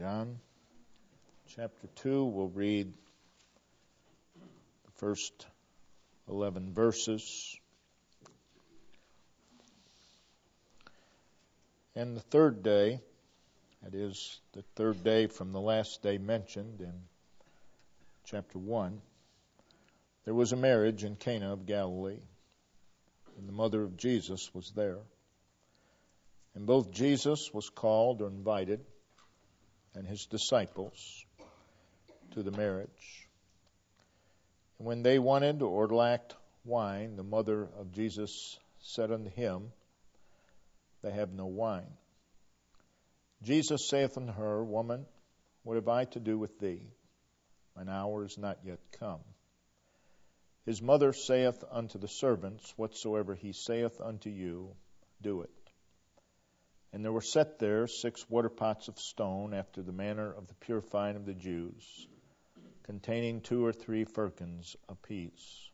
John chapter 2, we'll read the first 11 verses. And the third day, that is the third day from the last day mentioned in chapter 1, there was a marriage in Cana of Galilee, and the mother of Jesus was there. And both Jesus was called or invited, and his disciples to the marriage. And when they wanted or lacked wine, the mother of Jesus said unto him, They have no wine. Jesus saith unto her, Woman, what have I to do with thee? Mine hour is not yet come. His mother saith unto the servants, Whatsoever he saith unto you, do it. And there were set there 6 water pots of stone, after the manner of the purifying of the Jews, containing 2 or 3 firkins apiece.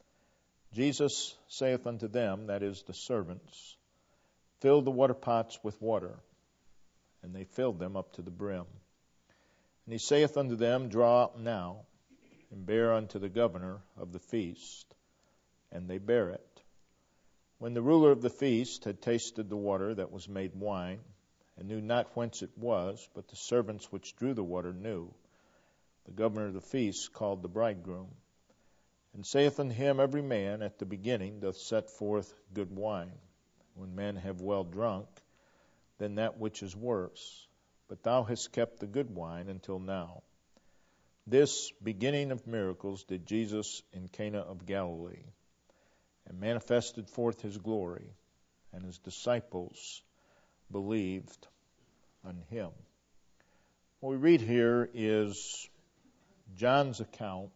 Jesus saith unto them, that is, the servants, Fill the water pots with water. And they filled them up to the brim. And he saith unto them, Draw up now, and bear unto the governor of the feast. And they bare it. When the ruler of the feast had tasted the water that was made wine, and knew not whence it was, but the servants which drew the water knew, the governor of the feast called the bridegroom, and saith unto him, Every man at the beginning doth set forth good wine. When men have well drunk, then that which is worse. But thou hast kept the good wine until now. This beginning of miracles did Jesus in Cana of Galilee, and manifested forth his glory, and his disciples believed on him. What we read here is John's account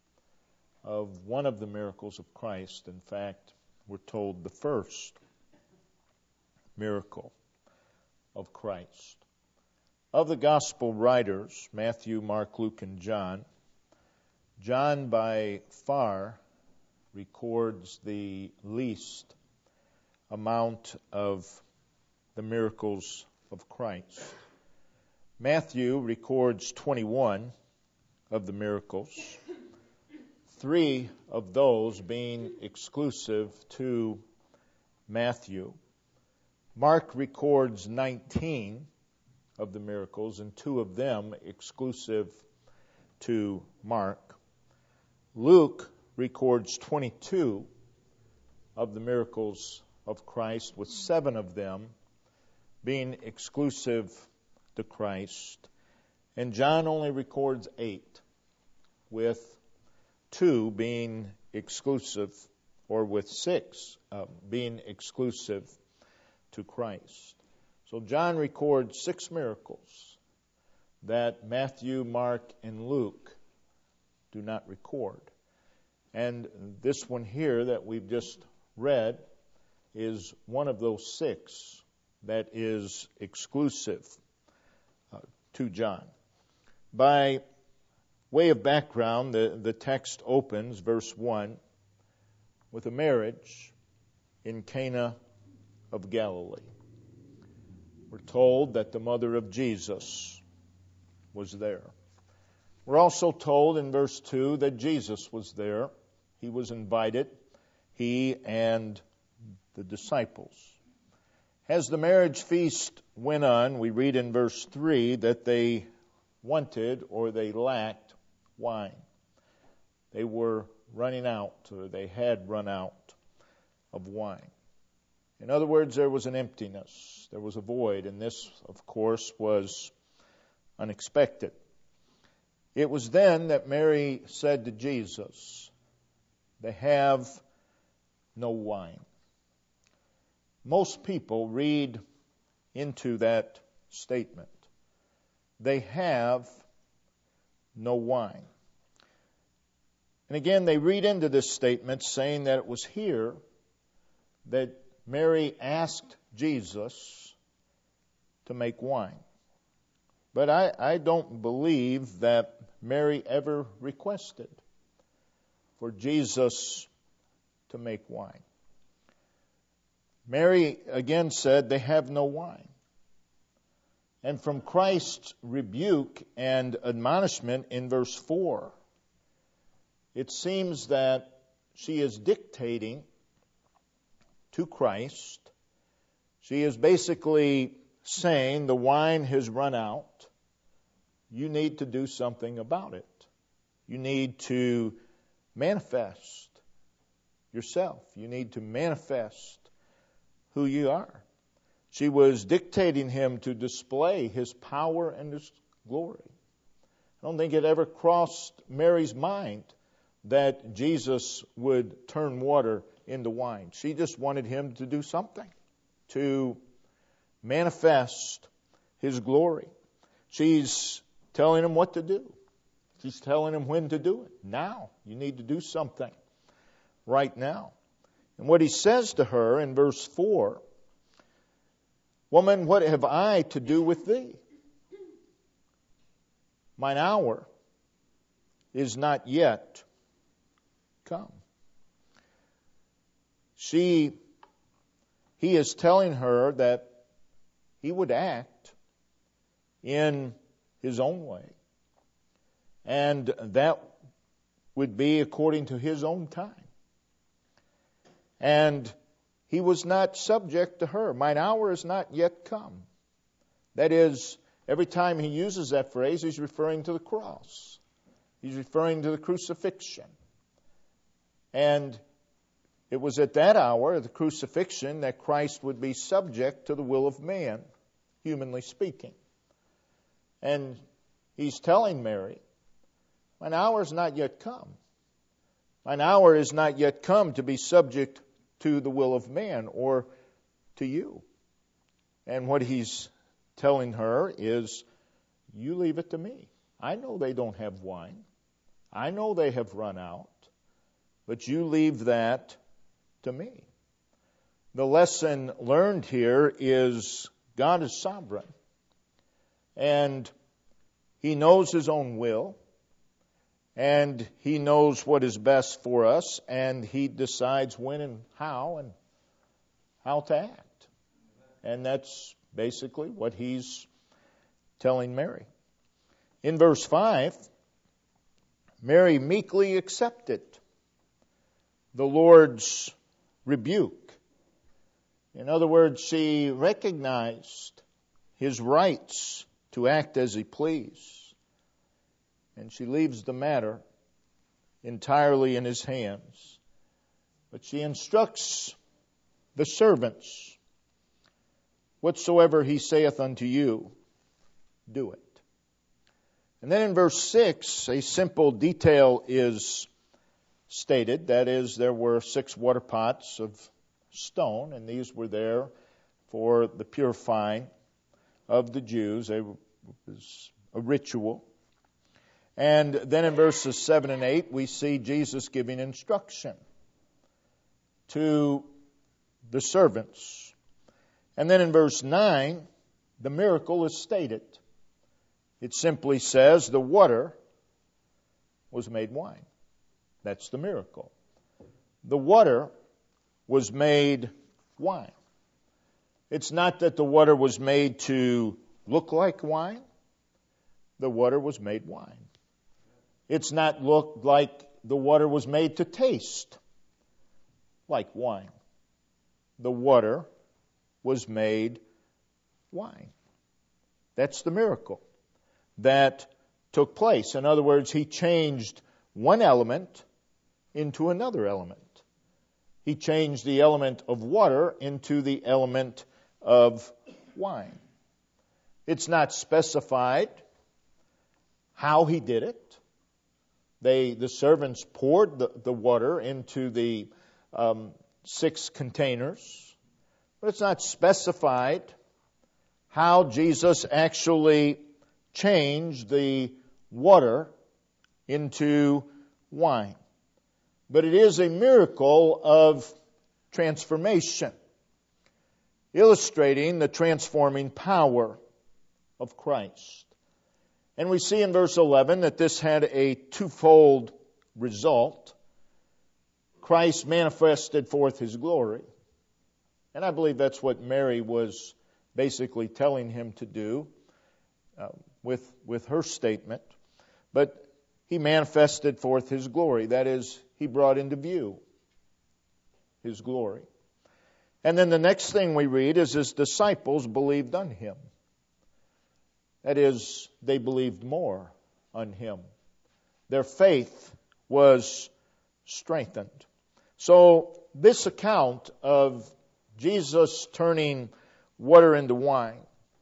of one of the miracles of Christ. In fact, we're told the first miracle of Christ. Of the gospel writers, Matthew, Mark, Luke, and John, John by far records the least amount of the miracles of Christ. Matthew records 21 of the miracles, 3 of those being exclusive to Matthew. Mark records 19 of the miracles, and 2 of them exclusive to Mark. Luke records 22 of the miracles of Christ, with 7 of them being exclusive to Christ. And John only records 8, with 2 being exclusive, or with 6 being exclusive to Christ. So John records 6 miracles that Matthew, Mark, and Luke do not record. And this one here that we've just read is one of those 6 that is exclusive to John. By way of background, the text opens, verse 1, with a marriage in Cana of Galilee. We're told that the mother of Jesus was there. We're also told in verse 2 that Jesus was there. He was invited, he and the disciples. As the marriage feast went on, we read in verse 3 that they wanted or they lacked wine. They were running out, or they had run out of wine. In other words, there was an emptiness, there was a void, and this, of course, was unexpected. It was then that Mary said to Jesus, They have no wine. Most people read into that statement, They have no wine. And again, they read into this statement saying that it was here that Mary asked Jesus to make wine. But I don't believe that Mary ever requested for Jesus to make wine. Mary again said, They have no wine. and from Christ's rebuke and admonishment in verse 4, it seems that she is dictating to Christ. She is basically saying the wine has run out. You need to do something about it. You need to manifest yourself. You need to manifest who you are. She was dictating him to display his power and his glory. I don't think it ever crossed Mary's mind that Jesus would turn water into wine. She just wanted him to do something, to manifest his glory. She's telling him what to do. She's telling him when to do it. Now. You need to do something right now. And what he says to her in verse 4, "Woman, what have I to do with thee? Mine hour is not yet come." He is telling her that he would act in his own way. And that would be according to his own time. And he was not subject to her. Mine hour is not yet come. That is, every time he uses that phrase, he's referring to the cross. He's referring to the crucifixion. And it was at that hour, the crucifixion, that Christ would be subject to the will of man, humanly speaking. And he's telling Mary, mine hour is not yet come. Mine hour is not yet come to be subject to the will of man or to you. And what he's telling her is, you leave it to me. I know they don't have wine. I know they have run out. But you leave that to me. The lesson learned here is God is sovereign. And He knows His own will. And He knows what is best for us. And He decides when and how to act. And that's basically what He's telling Mary. In verse 5, Mary meekly accepted the Lord's rebuke. In other words, she recognized His rights to act as He pleased. And she leaves the matter entirely in His hands. But she instructs the servants, whatsoever He saith unto you, do it. And then in verse 6, a simple detail is stated. That is, there were 6 water pots of stone, and these were there for the purifying of the Jews. It was a ritual. And then in verses 7 and 8, we see Jesus giving instruction to the servants. And then in verse 9, the miracle is stated. It simply says the water was made wine. That's the miracle. The water was made wine. It's not that the water was made to look like wine. The water was made wine. It's not look like the water was made to taste like wine. The water was made wine. That's the miracle that took place. In other words, He changed one element into another element. He changed the element of water into the element of wine. It's not specified how He did it. The servants poured the water into the 6 containers, but it's not specified how Jesus actually changed the water into wine. But it is a miracle of transformation, illustrating the transforming power of Christ. And we see in verse 11 that this had a twofold result. Christ manifested forth His glory. And I believe that's what Mary was basically telling Him to do. with her statement. But he manifested forth his glory. That is, he brought into view his glory. And then the next thing we read is his disciples believed on him. That is, they believed more on him. Their faith was strengthened. So this account of Jesus turning water into wine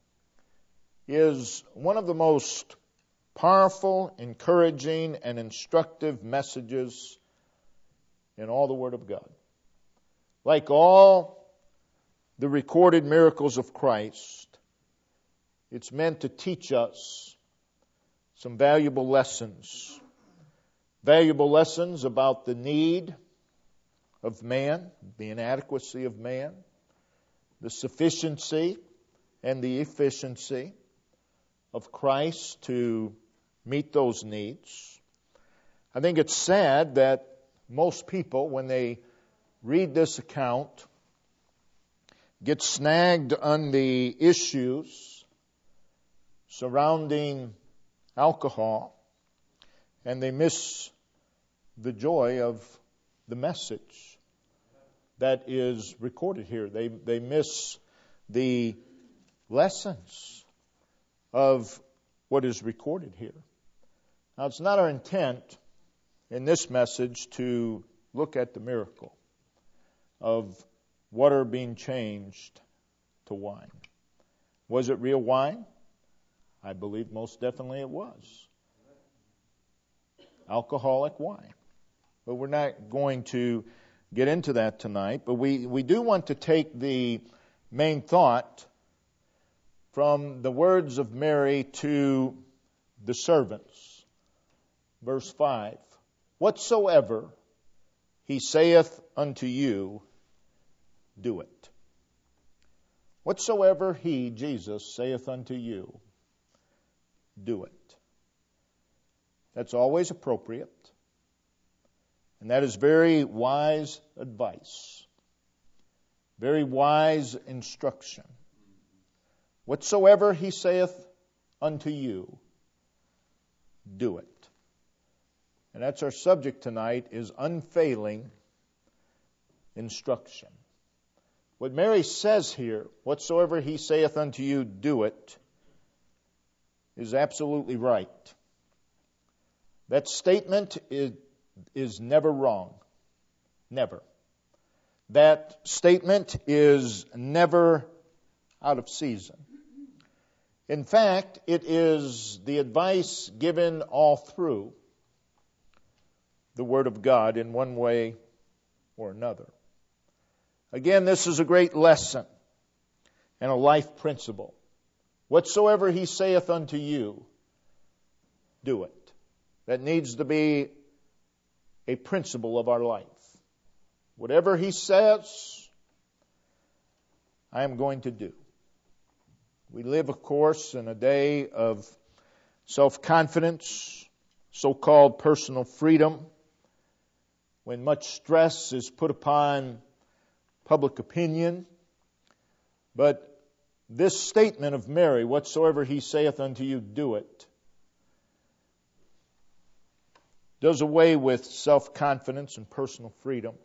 is one of the most powerful, encouraging, and instructive messages in all the Word of God. Like all the recorded miracles of Christ, it's meant to teach us some valuable lessons. Valuable lessons about the need of man, the inadequacy of man, the sufficiency and the efficiency of Christ to meet those needs. I think it's sad that most people, when they read this account, get snagged on the issues surrounding alcohol, and they miss the joy of the message that is recorded here. They miss the lessons of what is recorded here. Now, it's not our intent in this message to look at the miracle of water being changed to wine. Was it real wine? I believe most definitely it was. Alcoholic wine. But we're not going to get into that tonight. But we do want to take the main thought from the words of Mary to the servants. Verse 5. Whatsoever he saith unto you, do it. Whatsoever he, Jesus, saith unto you, do it. That's always appropriate. And that is very wise advice. Very wise instruction. Whatsoever he saith unto you, do it. And that's our subject tonight, is unfailing instruction. What Mary says here, whatsoever he saith unto you, do it, is absolutely right. That statement is never wrong. Never. That statement is never out of season. In fact, it is the advice given all through the Word of God in one way or another. Again, this is a great lesson and a life principle. Whatsoever he saith unto you, do it. That needs to be a principle of our life. Whatever he says, I am going to do. We live, of course, in a day of self-confidence, so-called personal freedom, when much stress is put upon public opinion. But this statement of Mary, whatsoever he saith unto you, do it, does away with self-confidence and personal freedom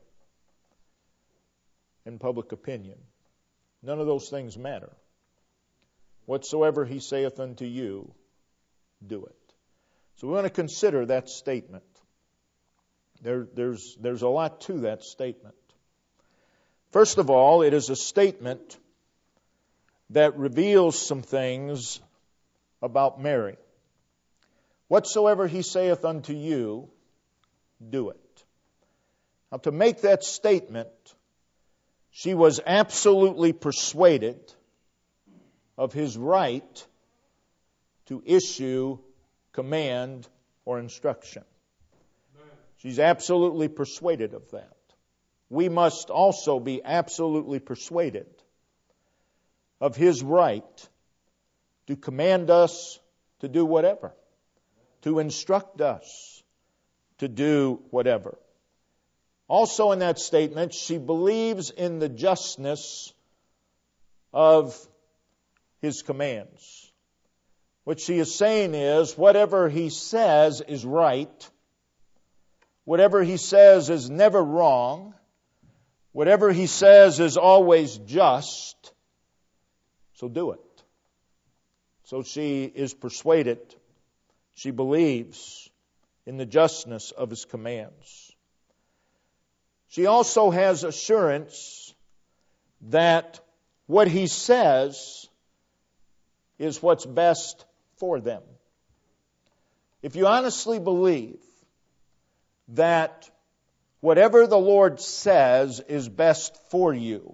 and public opinion. None of those things matter. Whatsoever he saith unto you, do it. So we want to consider that statement. There's a lot to that statement. First of all, it is a statement that reveals some things about Mary. Whatsoever he saith unto you, do it. Now, to make that statement, she was absolutely persuaded of his right to issue command or instruction. She's absolutely persuaded of that. We must also be absolutely persuaded of his right to command us to do whatever, to instruct us to do whatever. Also in that statement, she believes in the justness of his commands. What she is saying is, whatever He says is right. Whatever He says is never wrong. Whatever He says is always just. So do it. So she is persuaded. She believes in the justness of His commands. She also has assurance that what He says is what's best for them. If you honestly believe that whatever the Lord says is best for you,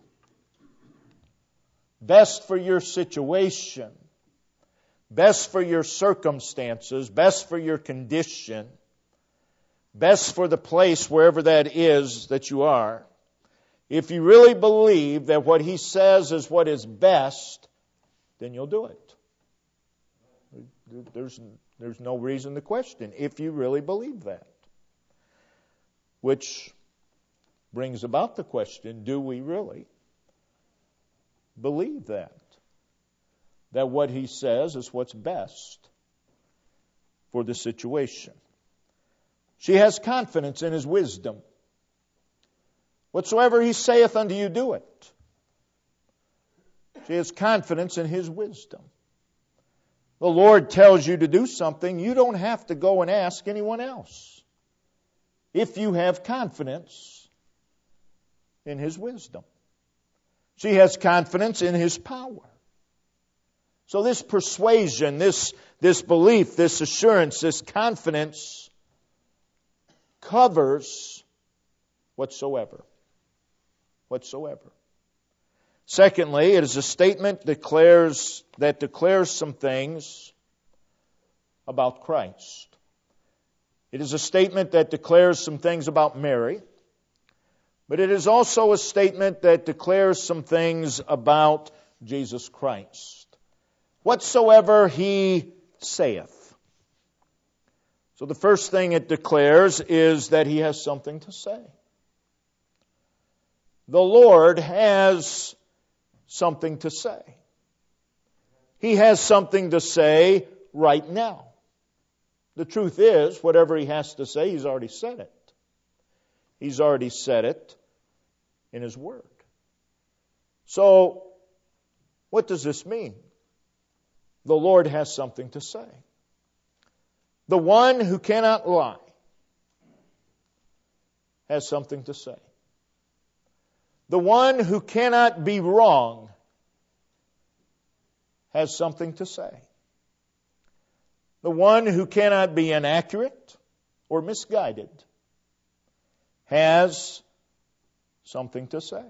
best for your situation, best for your circumstances, best for your condition, best for the place wherever that is that you are, if you really believe that what He says is what is best, then you'll do it. There's no reason to question if you really believe that. Which brings about the question, do we really believe that? That what He says is what's best for the situation. She has confidence in His wisdom. Whatsoever He saith unto you, do it. She has confidence in His wisdom. The Lord tells you to do something, you don't have to go and ask anyone else. If you have confidence in His wisdom. She has confidence in His power. So this persuasion, this belief, this assurance, this confidence covers whatsoever. Whatsoever. Secondly, it is a statement that declares some things about Christ. It is a statement that declares some things about Mary, but it is also a statement that declares some things about Jesus Christ. Whatsoever He saith. So the first thing it declares is that He has something to say. The Lord has something to say. He has something to say right now. The truth is, whatever He has to say, He's already said it. He's already said it in His Word. So, what does this mean? The Lord has something to say. The one who cannot lie has something to say. The one who cannot be wrong has something to say. The one who cannot be inaccurate or misguided has something to say.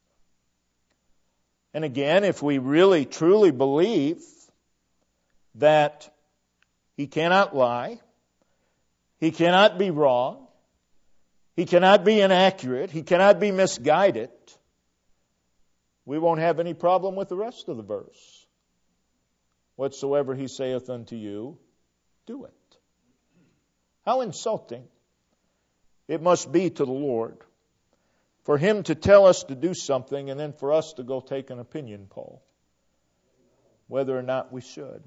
And again, if we really truly believe that He cannot lie, He cannot be wrong, He cannot be inaccurate, He cannot be misguided, we won't have any problem with the rest of the verse. Whatsoever He saith unto you, do it. How insulting it must be to the Lord for Him to tell us to do something and then for us to go take an opinion poll, whether or not we should.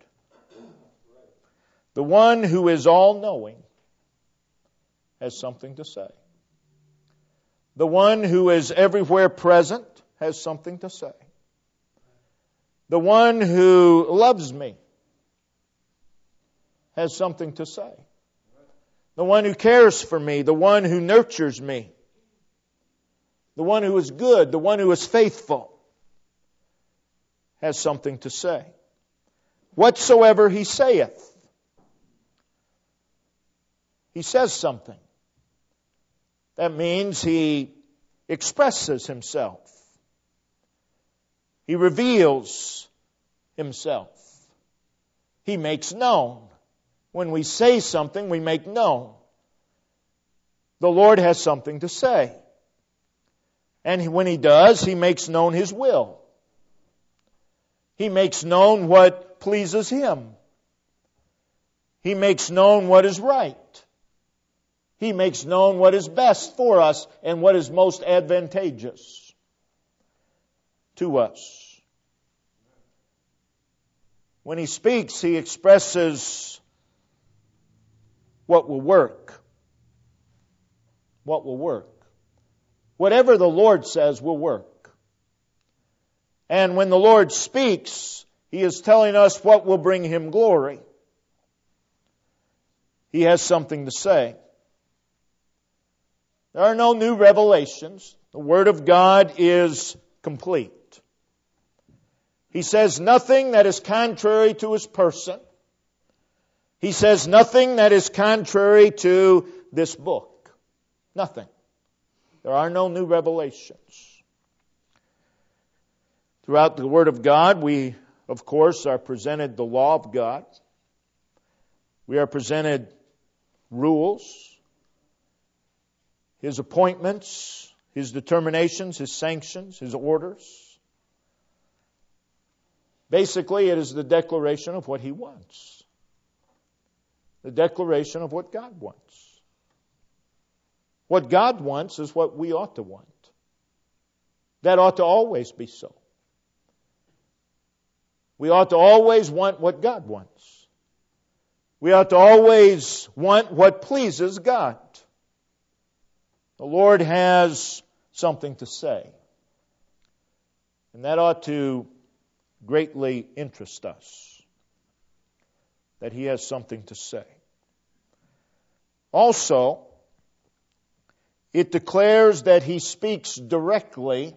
The one who is all-knowing has something to say. The one who is everywhere present has something to say. The one who loves me has something to say. The one who cares for me, the one who nurtures me, the one who is good, the one who is faithful, has something to say. Whatsoever He saith, He says something. That means He expresses Himself. He reveals Himself. He makes known. When we say something, we make known. The Lord has something to say. And when He does, He makes known His will. He makes known what pleases Him. He makes known what is right. He makes known what is best for us and what is most advantageous to us. When He speaks, He expresses what will work. What will work. Whatever the Lord says will work. And when the Lord speaks, He is telling us what will bring Him glory. He has something to say. There are no new revelations. The Word of God is complete. He says nothing that is contrary to His person. He says nothing that is contrary to this book. Nothing. There are no new revelations. Throughout the Word of God, we, of course, are presented the law of God. We are presented rules, His appointments, His determinations, His sanctions, His orders. Basically, it is the declaration of what He wants. The declaration of what God wants. What God wants is what we ought to want. That ought to always be so. We ought to always want what God wants. We ought to always want what pleases God. The Lord has something to say. And that ought to greatly interest us, that He has something to say. Also, it declares that He speaks directly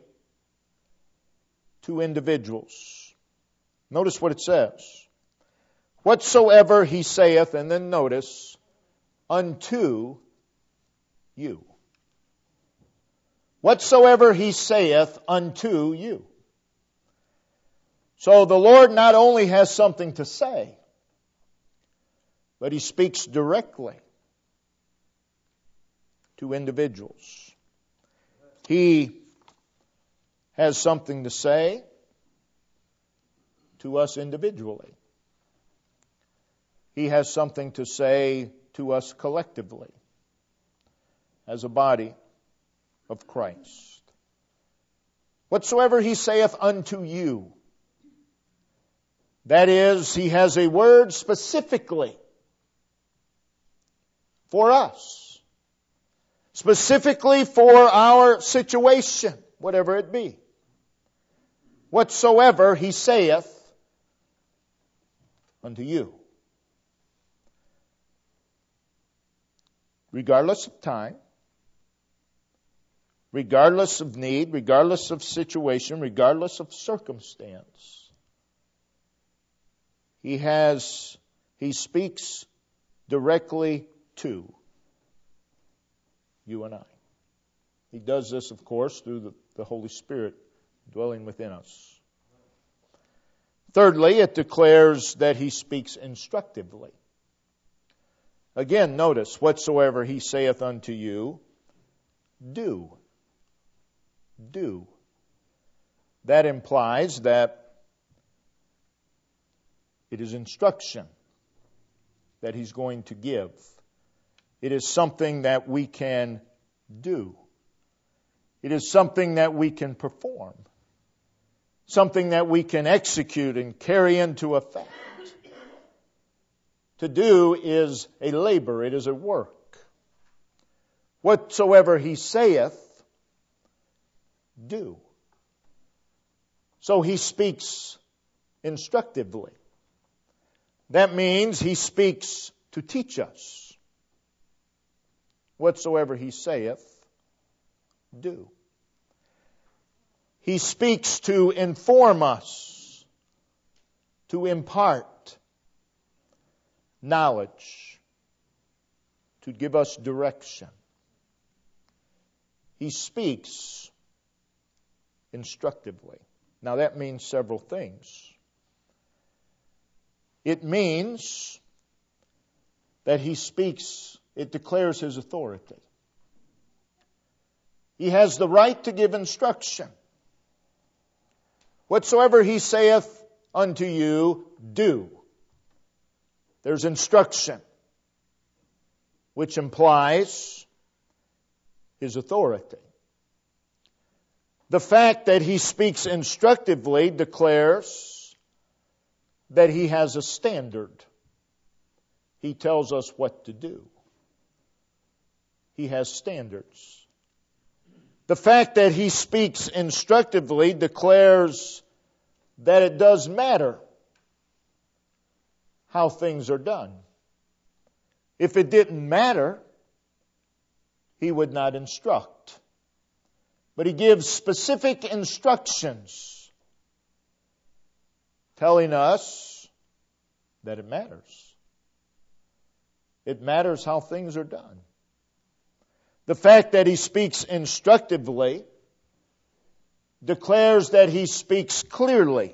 to individuals. Notice what it says. Whatsoever He saith, and then notice, unto you. Whatsoever He saith unto you. So the Lord not only has something to say, but He speaks directly to individuals. He has something to say to us individually. He has something to say to us collectively as a body of Christ. Whatsoever He saith unto you. That is, He has a word specifically for us. Specifically for our situation, whatever it be. Whatsoever He saith unto you. Regardless of time, regardless of need, regardless of situation, regardless of circumstance, He speaks directly to you and I. He does this, of course, through the Holy Spirit dwelling within us. Thirdly, it declares that He speaks instructively. Again, notice, whatsoever He saith unto you, do. Do. That implies that it is instruction that He's going to give. It is something that we can do. It is something that we can perform. Something that we can execute and carry into effect. To do is a labor, it is a work. Whatsoever He saith, do. So He speaks instructively. That means He speaks to teach us. Whatsoever He saith, do. He speaks to inform us, to impart knowledge, to give us direction. He speaks instructively. Now that means several things. It means that He speaks, it declares His authority. He has the right to give instruction. Whatsoever He saith unto you, do. There's instruction, which implies His authority. The fact that He speaks instructively declares that He has a standard. He tells us what to do. He has standards. The fact that He speaks instructively declares that it does matter how things are done. If it didn't matter, He would not instruct. But He gives specific instructions telling us that it matters. It matters how things are done. The fact that He speaks instructively declares that He speaks clearly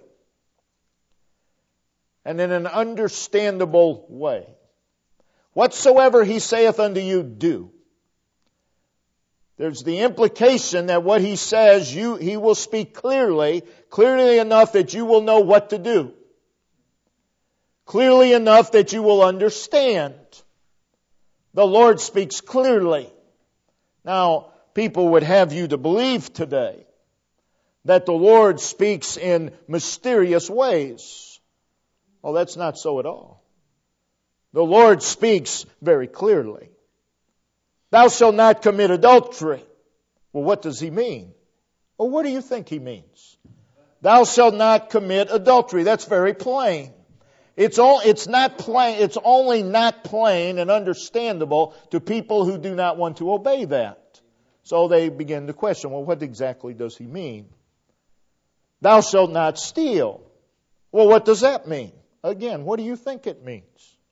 and in an understandable way. Whatsoever He saith unto you, do. There's the implication that what He says, He will speak clearly enough that you will know what to do. Clearly enough that you will understand. The Lord speaks clearly. Now, people would have you to believe today that the Lord speaks in mysterious ways. Well, that's not so at all. The Lord speaks very clearly. Thou shalt not commit adultery. Well, what does He mean? Well, what do you think He means? Thou shalt not commit adultery. That's very plain. It's only not plain and understandable to people who do not want to obey that. So they begin to question, well, what exactly does He mean? Thou shalt not steal. Well, what does that mean? Again, what do you think it means?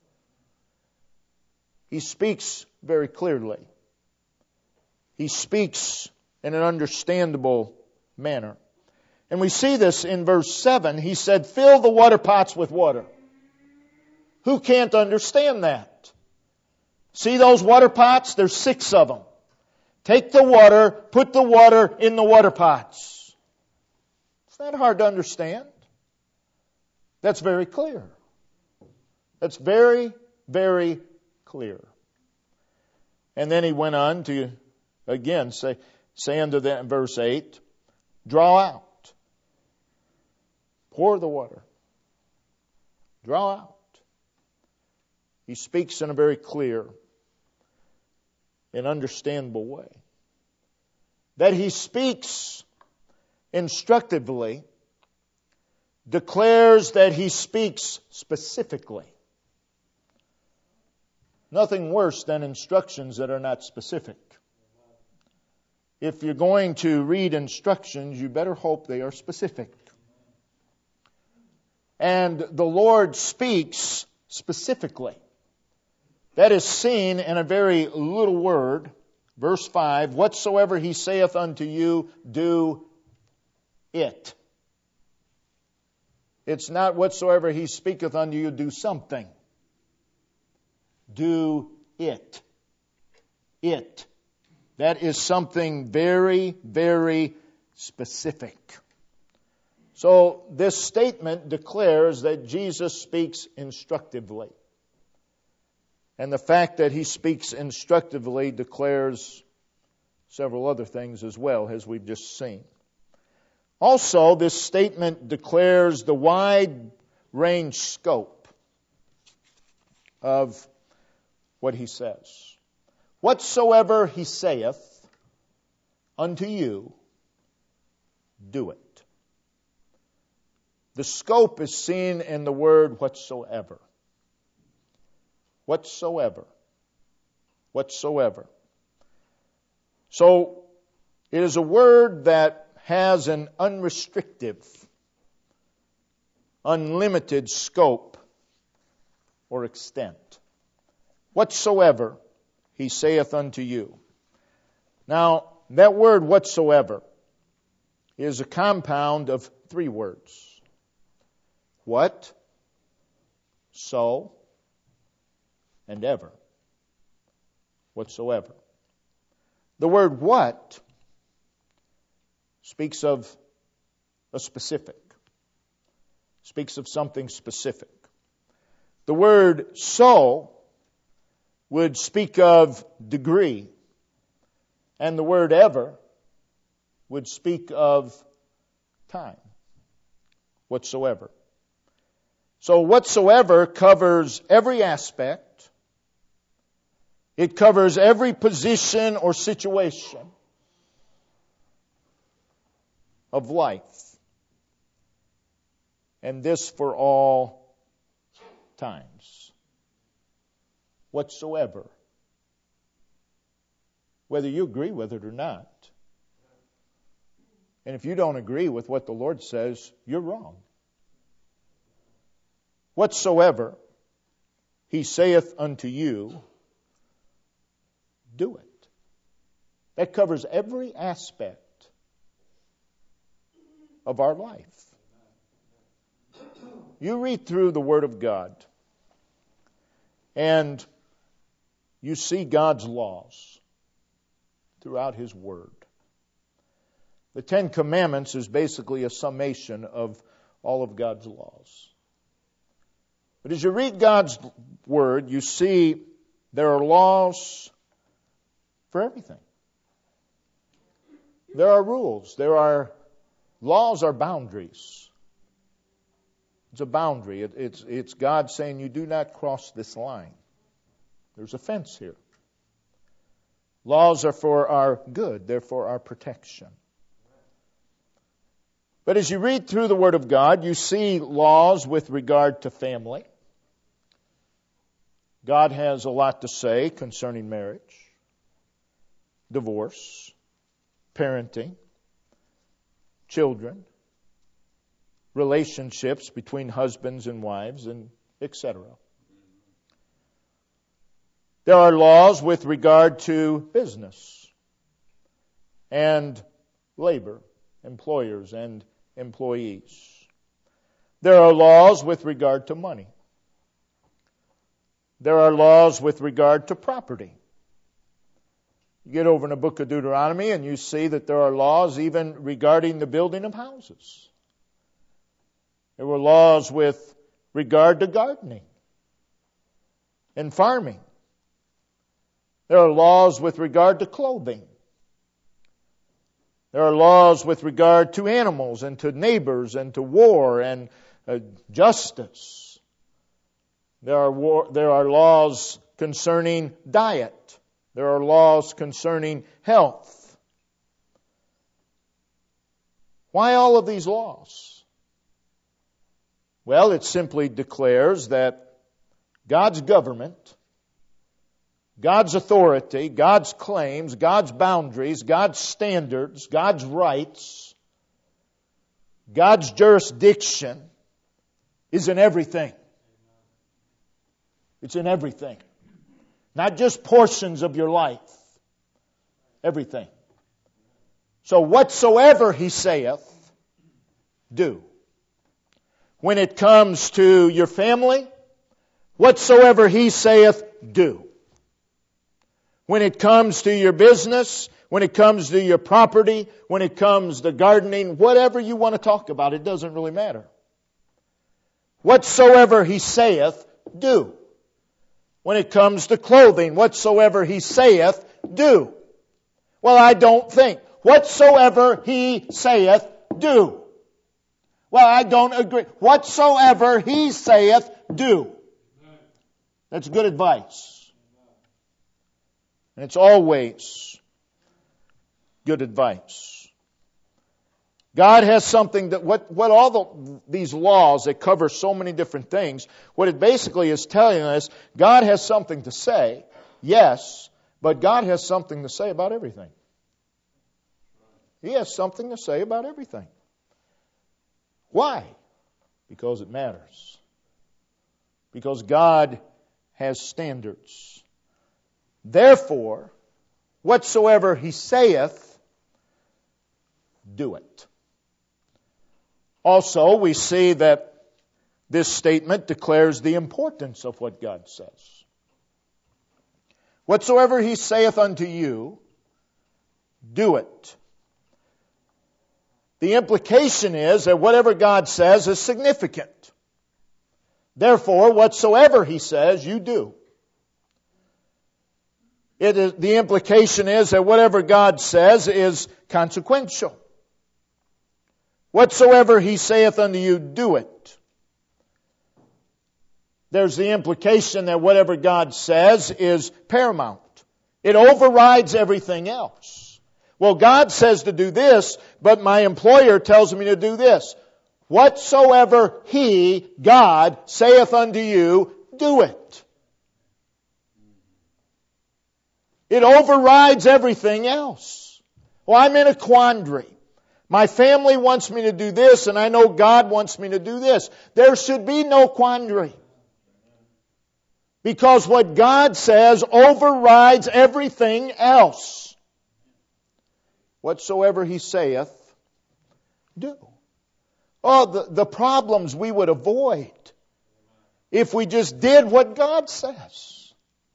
He speaks very clearly. He speaks in an understandable manner. And we see this in verse 7. He said, fill the water pots with water. Who can't understand that? See those water pots? There's 6 of them. Take the water, put the water in the water pots. It's not hard to understand. That's very clear. That's very, very clear. And then he went on to, again, say unto them in verse 8, draw out. Pour the water. Draw out. He speaks in a very clear and understandable way. That He speaks instructively declares that He speaks specifically. Nothing worse than instructions that are not specific. If you're going to read instructions, you better hope they are specific. And the Lord speaks specifically. That is seen in a very little word. Verse 5, whatsoever He saith unto you, do it. It's not whatsoever He speaketh unto you, do something. Do it. It. That is something very, very specific. So this statement declares that Jesus speaks instructively. And the fact that He speaks instructively declares several other things as well, as we've just seen. Also, this statement declares the wide range scope of what He says. Whatsoever He saith unto you, do it. The scope is seen in the word whatsoever. Whatsoever. Whatsoever. So, it is a word that has an unrestricted, unlimited scope or extent. Whatsoever He saith unto you. Now, that word whatsoever is a compound of 3 words. What, so, and ever. Whatsoever. The word what speaks of a specific. Speaks of something specific. The word so would speak of degree. And the word ever would speak of time. Whatsoever. So whatsoever covers every aspect. It covers every position or situation of life. And this for all times. Whatsoever. Whether you agree with it or not. And if you don't agree with what the Lord says, you're wrong. Whatsoever He saith unto you, do it. That covers every aspect of our life. You read through the Word of God, and you see God's laws throughout His Word. The Ten Commandments is basically a summation of all of God's laws. But as you read God's Word, you see there are laws for everything. There are rules. Laws are boundaries. It's a boundary. It's God saying you do not cross this line. There's a fence here. Laws are for our good. They're for our protection. But as you read through the Word of God, you see laws with regard to family. God has a lot to say concerning marriage, divorce, parenting, children, relationships between husbands and wives, and etc. There are laws with regard to business and labor, employers and employees. There are laws with regard to money. There are laws with regard to property. You get over in the book of Deuteronomy and you see that there are laws even regarding the building of houses. There were laws with regard to gardening and farming. There are laws with regard to clothing. There are laws with regard to animals and to neighbors and to war and justice. There are laws concerning diet. There are laws concerning health. Why all of these laws? Well, it simply declares that God's government, God's authority, God's claims, God's boundaries, God's standards, God's rights, God's jurisdiction is in everything. It's in everything. Not just portions of your life. Everything. So whatsoever He saith, do. When it comes to your family, whatsoever He saith, do. When it comes to your business, when it comes to your property, when it comes to gardening, whatever you want to talk about, it doesn't really matter. Whatsoever He saith, do. When it comes to clothing, whatsoever He saith, do. Well, I don't think. Whatsoever He saith, do. Well, I don't agree. Whatsoever He saith, do. That's good advice. And it's always good advice. God has something that, what all these laws that cover so many different things, what it basically is telling us, God has something to say, yes, but God has something to say about everything. He has something to say about everything. Why? Because it matters. Because God has standards. Therefore, whatsoever He saith, do it. Also, we see that this statement declares the importance of what God says. Whatsoever He saith unto you, do it. The implication is that whatever God says is significant. Therefore, whatsoever He says, you do. The implication is that whatever God says is consequential. Whatsoever He saith unto you, do it. there's the implication that whatever God says is paramount. It overrides everything else. Well, God says to do this, but my employer tells me to do this. Whatsoever He, God, saith unto you, do it. It overrides everything else. Well, I'm in a quandary. My family wants me to do this, and I know God wants me to do this. There should be no quandary. Because what God says overrides everything else. Whatsoever He saith, do. Oh, the problems we would avoid if we just did what God says.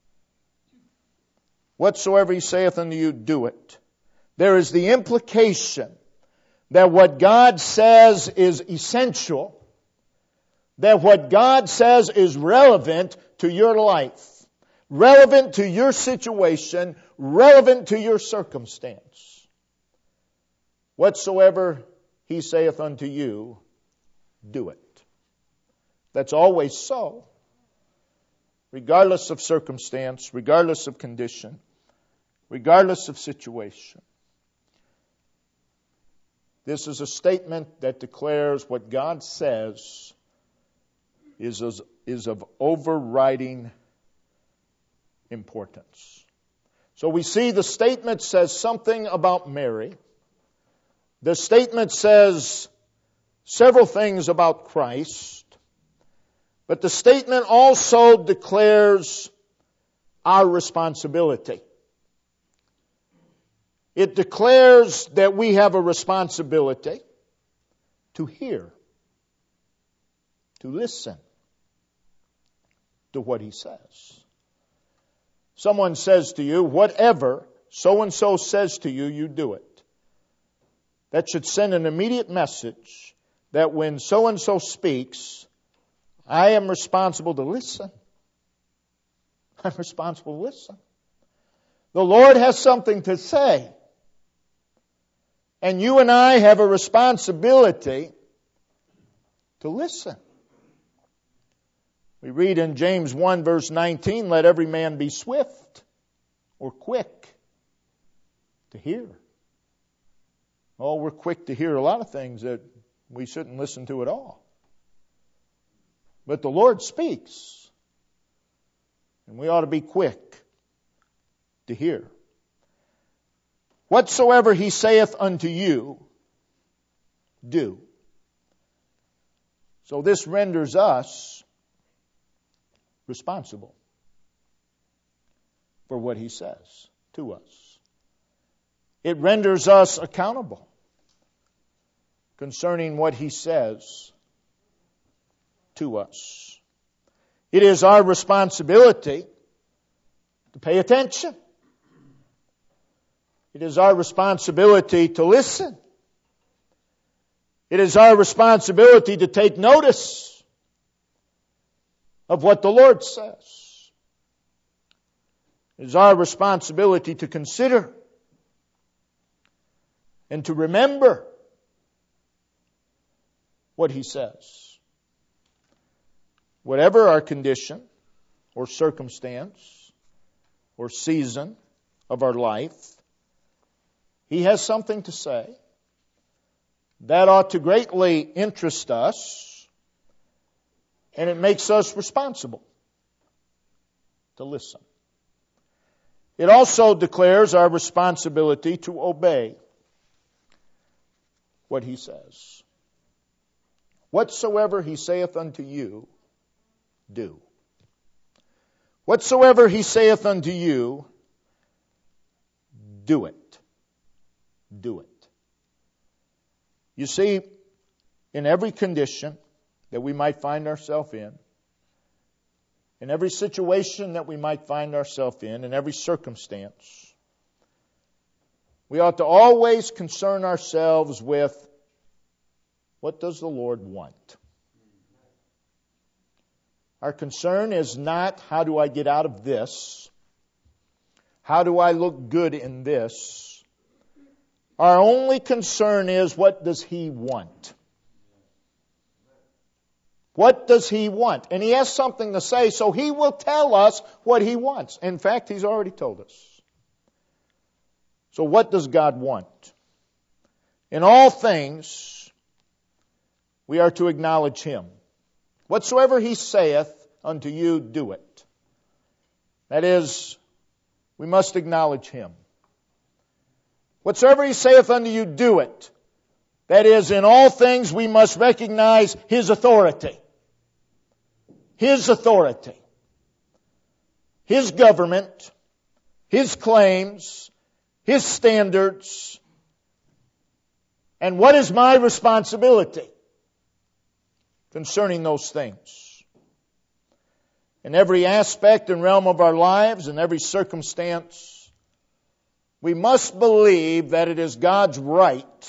Whatsoever He saith unto you, do it. There is the implication that what God says is essential, that what God says is relevant to your life, relevant to your situation, relevant to your circumstance. Whatsoever He saith unto you, do it. That's always so. Regardless of circumstance, regardless of condition, regardless of situation. This is a statement that declares what God says is of overriding importance. So we see the statement says something about Mary. The statement says several things about Christ. But the statement also declares our responsibility. It declares that we have a responsibility to hear, to listen to what He says. Someone says to you, whatever so-and-so says to you, you do it. That should send an immediate message that when so-and-so speaks, I am responsible to listen. I'm responsible to listen. The Lord has something to say. And you and I have a responsibility to listen. We read in James 1 verse 19, let every man be swift or quick to hear. Oh, we're quick to hear a lot of things that we shouldn't listen to at all. But the Lord speaks. And we ought to be quick to hear. Whatsoever He saith unto you, do. So this renders us responsible for what He says to us. It renders us accountable concerning what He says to us. It is our responsibility to pay attention. It is our responsibility to listen. It is our responsibility to take notice of what the Lord says. It is our responsibility to consider and to remember what He says. Whatever our condition or circumstance or season of our life, He has something to say that ought to greatly interest us, and it makes us responsible to listen. It also declares our responsibility to obey what He says. Whatsoever He saith unto you, do. Whatsoever He saith unto you, do it. Do it. You see, in every condition that we might find ourselves in every situation that we might find ourselves in every circumstance, we ought to always concern ourselves with, what does the Lord want? Our concern is not, how do I get out of this? How do I look good in this? Our only concern is, what does He want? What does He want? And He has something to say, so He will tell us what He wants. In fact, He's already told us. So what does God want? In all things, we are to acknowledge Him. Whatsoever He saith unto you, do it. That is, we must acknowledge Him. Whatsoever He saith unto you, do it. That is, in all things we must recognize His authority. His authority. His government. His claims. His standards. And what is my responsibility concerning those things? In every aspect and realm of our lives, in every circumstance, we must believe that it is God's right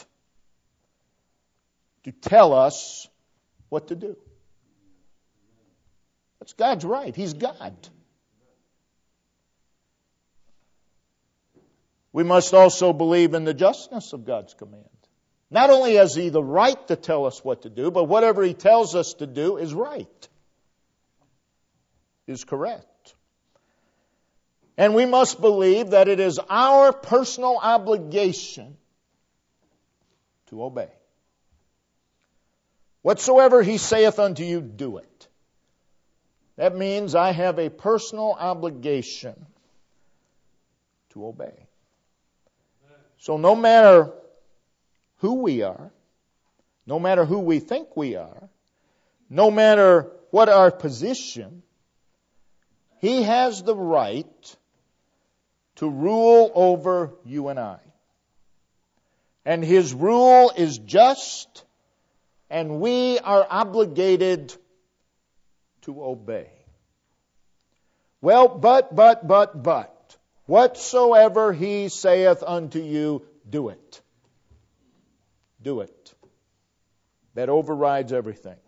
to tell us what to do. That's God's right. He's God. We must also believe in the justness of God's command. Not only has He the right to tell us what to do, but whatever He tells us to do is right, is correct. And we must believe that it is our personal obligation to obey. Whatsoever He saith unto you, do it. That means I have a personal obligation to obey. So no matter who we are, no matter who we think we are, no matter what our position, He has the right to rule over you and I. And His rule is just, and we are obligated to obey. Well, but, whatsoever He saith unto you, do it. Do it. That overrides everything.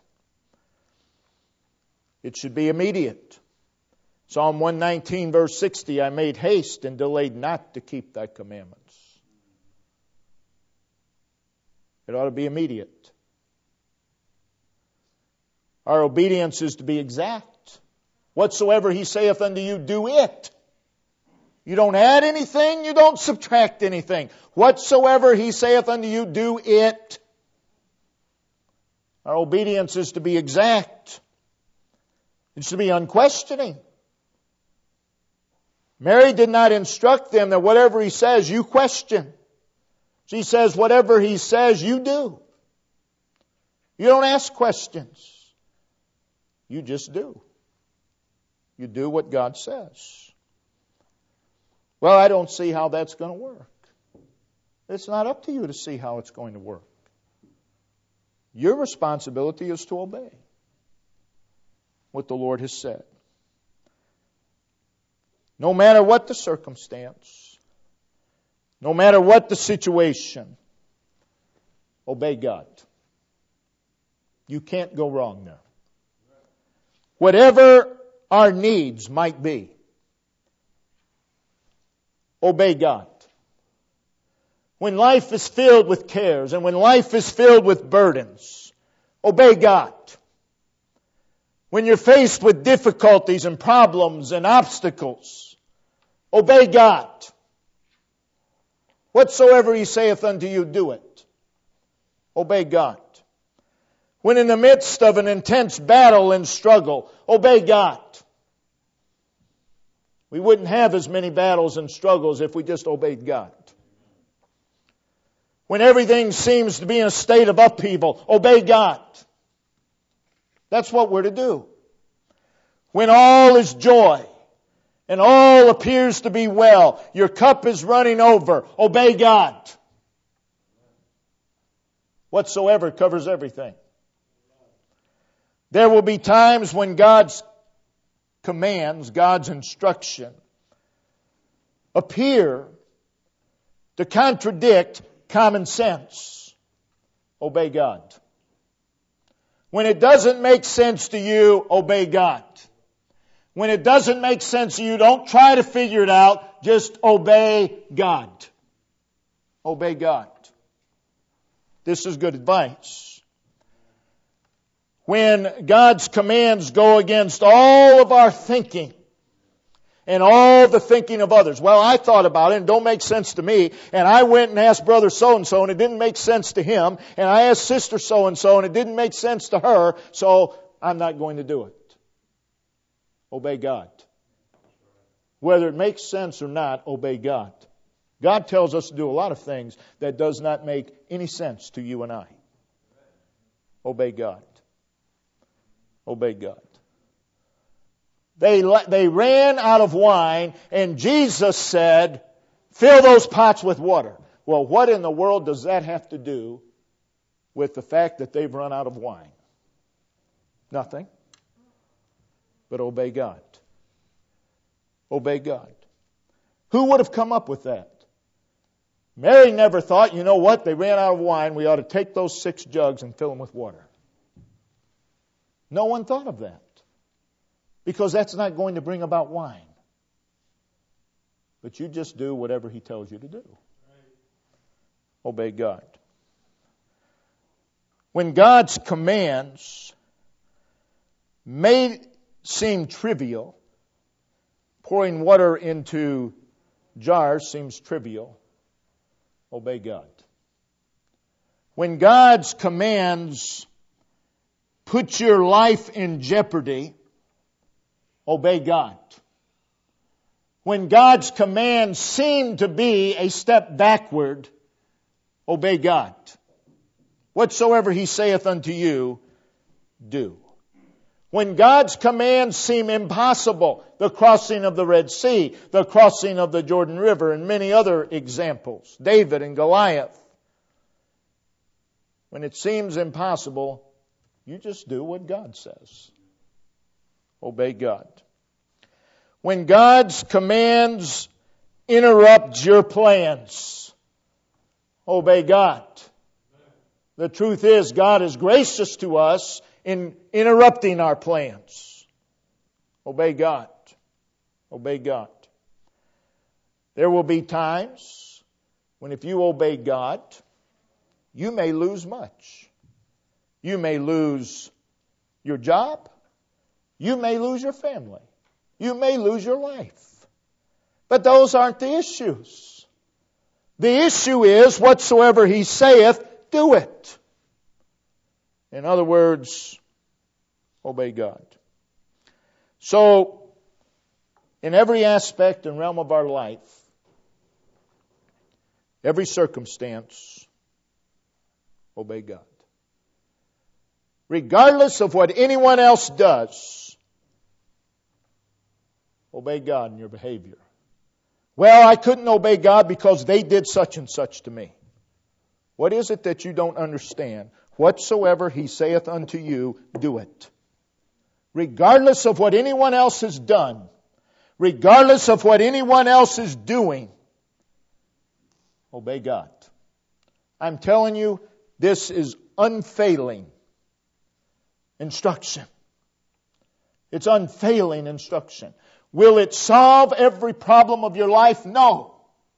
It should be immediate. Psalm 119, verse 60, I made haste and delayed not to keep thy commandments. It ought to be immediate. Our obedience is to be exact. Whatsoever He saith unto you, do it. You don't add anything, you don't subtract anything. Whatsoever He saith unto you, do it. Our obedience is to be exact. It's to be unquestioning. Mary did not instruct them that whatever He says, you question. She says, whatever He says, you do. You don't ask questions. You just do. You do what God says. Well, I don't see how that's going to work. It's not up to you to see how it's going to work. Your responsibility is to obey what the Lord has said. No matter what the circumstance, no matter what the situation, obey God. You can't go wrong there. Whatever our needs might be, obey God. When life is filled with cares and when life is filled with burdens, obey God. When you're faced with difficulties and problems and obstacles, obey God. Whatsoever He saith unto you, do it. Obey God. When in the midst of an intense battle and struggle, obey God. We wouldn't have as many battles and struggles if we just obeyed God. When everything seems to be in a state of upheaval, obey God. That's what we're to do. When all is joy and all appears to be well, your cup is running over, obey God. Whatsoever covers everything. There will be times when God's commands, God's instruction, appear to contradict common sense. Obey God. When it doesn't make sense to you, obey God. When it doesn't make sense to you, don't try to figure it out. Just obey God. Obey God. This is good advice. when God's commands go against all of our thinking and all the thinking of others. Well, I thought about it and it don't make sense to me, and I went and asked brother so-and-so and it didn't make sense to him, and I asked sister so-and-so and it didn't make sense to her, so I'm not going to do it. Obey God. Whether it makes sense or not, obey God. God tells us to do a lot of things that does not make any sense to you and I. Obey God. Obey God. They ran out of wine, and Jesus said, fill those pots with water. Well, what in the world does that have to do with the fact that they've run out of wine? Nothing. But obey God. Obey God. Who would have come up with that? Mary never thought, you know what, they ran out of wine, we ought to take those 6 jugs and fill them with water. No one thought of that. Because that's not going to bring about wine. But you just do whatever He tells you to do. Obey God. When God's commands may seem trivial, pouring water into jars seems trivial, obey God. When God's commands put your life in jeopardy, obey God. When God's commands seem to be a step backward, obey God. Whatsoever He saith unto you, do. When God's commands seem impossible, the crossing of the Red Sea, the crossing of the Jordan River, and many other examples, David and Goliath. When it seems impossible, you just do what God says. Obey God. When God's commands interrupt your plans, obey God. The truth is, God is gracious to us in interrupting our plans. Obey God. Obey God. There will be times when if you obey God, you may lose much. You may lose your job. You may lose your family. You may lose your life. But those aren't the issues. The issue is, whatsoever He saith, do it. In other words, obey God. So, in every aspect and realm of our life, every circumstance, obey God. Regardless of what anyone else does, obey God in your behavior. Well, I couldn't obey God because they did such and such to me. What is it that you don't understand? Whatsoever He saith unto you, do it. Regardless of what anyone else has done, regardless of what anyone else is doing, obey God. I'm telling you, this is unfailing instruction. It's unfailing instruction. Will it solve every problem of your life? No.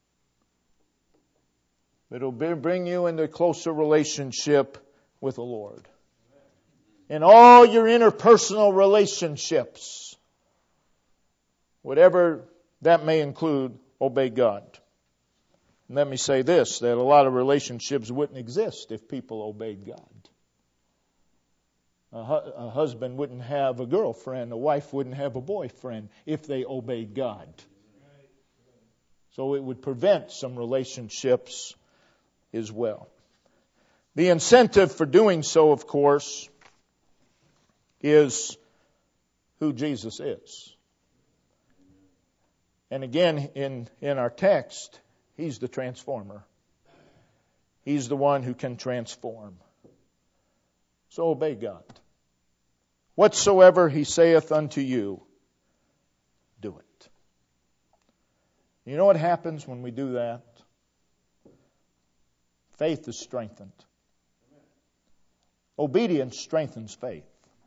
It'll bring you into a closer relationship with the Lord. In all your interpersonal relationships, whatever that may include, obey God. And let me say this, that a lot of relationships wouldn't exist if people obeyed God. A husband wouldn't have a girlfriend, a wife wouldn't have a boyfriend if they obeyed God. So it would prevent some relationships as well. The incentive for doing so, of course, is who Jesus is. And again, in our text, He's the transformer. He's the one who can transform. So obey God. Whatsoever He saith unto you, do it. You know what happens when we do that? Faith is strengthened. Obedience strengthens faith.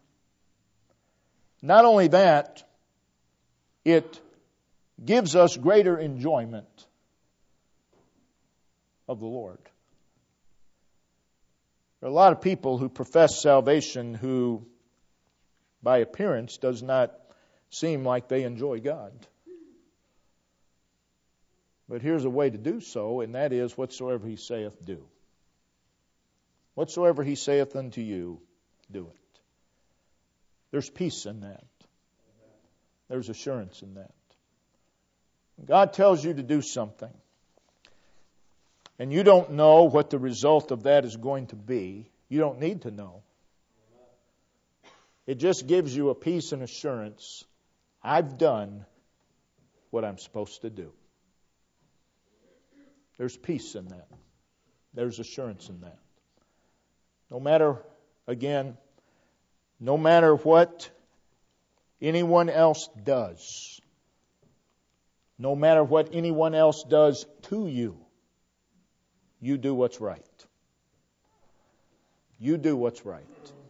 Not only that, it gives us greater enjoyment of the Lord. There are a lot of people who profess salvation who by appearance, does not seem like they enjoy God. But here's a way to do so, and that is, whatsoever He saith, do. Whatsoever He saith unto you, do it. There's peace in that. There's assurance in that. God tells you to do something, and you don't know what the result of that is going to be. You don't need to know. It just gives you a peace and assurance. I've done what I'm supposed to do. There's peace in that. There's assurance in that. No matter what anyone else does, no matter what anyone else does to you, you do what's right. You do what's right.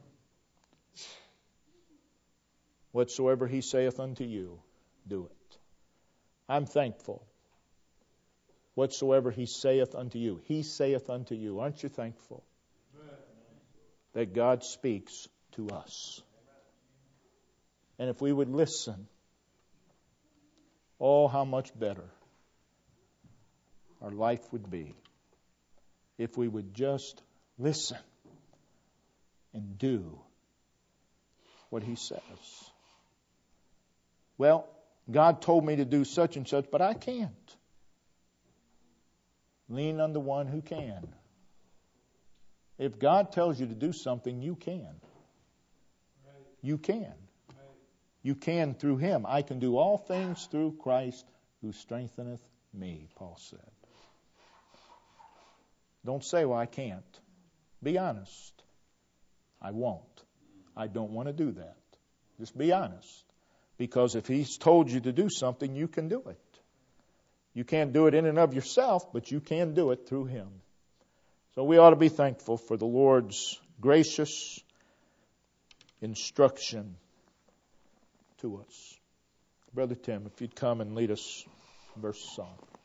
Whatsoever He saith unto you, do it. I'm thankful. Whatsoever He saith unto you. He saith unto you. Aren't you thankful that God speaks to us? And if we would listen, oh, how much better our life would be if we would just listen and do what He says. Well, God told me to do such and such, but I can't. Lean on the one who can. If God tells you to do something, you can. You can. You can through Him. I can do all things through Christ who strengtheneth me, Paul said. Don't say, well, I can't. Be honest. I won't. I don't want to do that. Just be honest. Because if He's told you to do something, you can do it. You can't do it in and of yourself, but you can do it through Him. So we ought to be thankful for the Lord's gracious instruction to us. Brother Tim, if you'd come and lead us verse song.